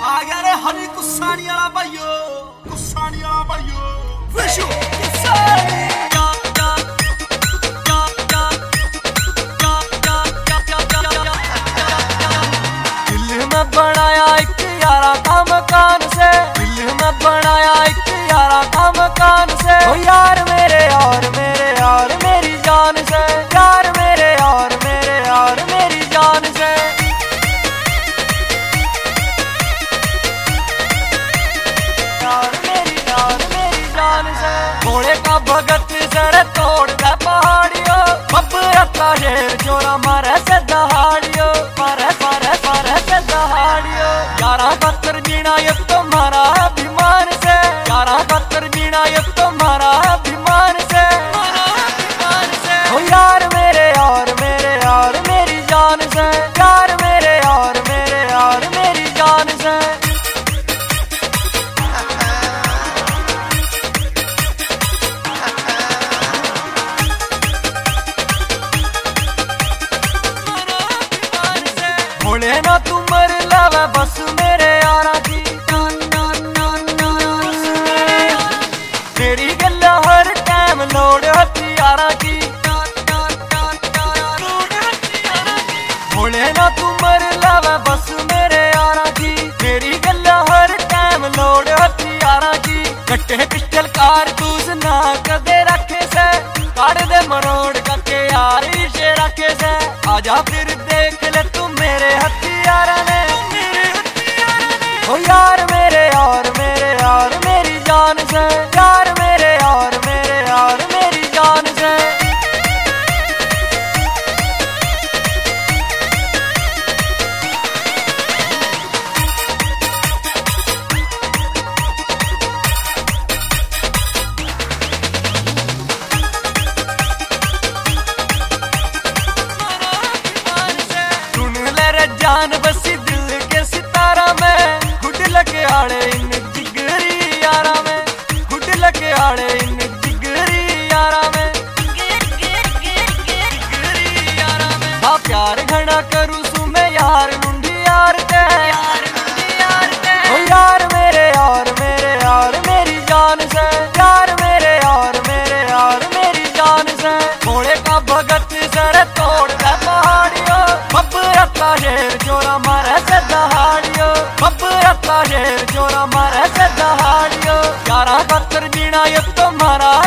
आ गया रे हनी कुसानी वाला भाइयो, कुसानी वाला भाइयो विशु कुसानी। दिल में बनाया एक यारा का मकान से, दिल में बनाया एक यारा का मकान से। ओ यार मेरे और मेरे और मेरी जान से, यार मेरे और मेरे और मेरी जान से। घोड़े का भगत सर तोड़ दे पहाड़ियों, बबरा का शेर जोरा मारे से दहाड़ियों, मारे मारे मारे से दहाड़ियों। 11 पत्थर जीना ये तुम्हारा अभिमान से, 11 पत्थर जीना ये तुम्हारा अभिमान से, ओ यार मेरे और मेरे और मेरी जान से, यार मेरे और मेरे और मेरी जान से। भोले ना तू मर लावा बस मेरे यारा की, तेरी गल्ला हर टाइम लोड़ हथियारा की। भोले ना तू मर लावा बस मेरे यारा की, तेरी गल्ला हर टाइम लोड़ हथियारा की। कट्टे पिस्टल कारतूस ना कदे रखे से, काट दे मरोड़ करके यार इसे रखे से। आजा फिर देख ले तू मेरे हथियारा ने, ओ यार मेरे और मेरे और मेरी जान से, यार मेरे और मेरे और मेरी जान से। सुन ले रे जान बसी दिल के सितारा में, गुड लगे आड़े इन जिगरी यारा में, गुड लगे आड़े इन जिगरी यारा में, जिगरी यारा में। हाँ प्यार घना करूँ सु मैं यार मुंडी यार ते, ओ यार मेरे और मेरे और मेरी जान से, यार मेरे और मेरे और मेरी जान से। घोड़े का भगत सर तोड़ दे पहाड़ियों, बबरा का शेर जोरा मारे से दहाड़ियों, बबरा का शेर जोरा मारे से दहाड़ियों। 11 पत्थर जीना ये तुम्हारा